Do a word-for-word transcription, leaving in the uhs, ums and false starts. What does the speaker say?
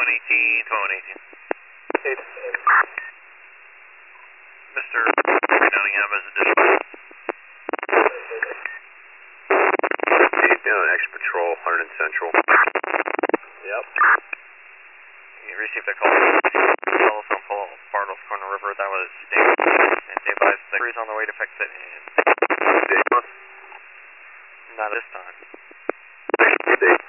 one eighteen, one eighteen. Mister Nottingham is additional. He's doing extra patrol, one hundred Central. Yep. You received a call. Telephone pole, Bartles Corner River. That was Dave. And Dave advised the crew's on the way to fix it. And not this time. Dave.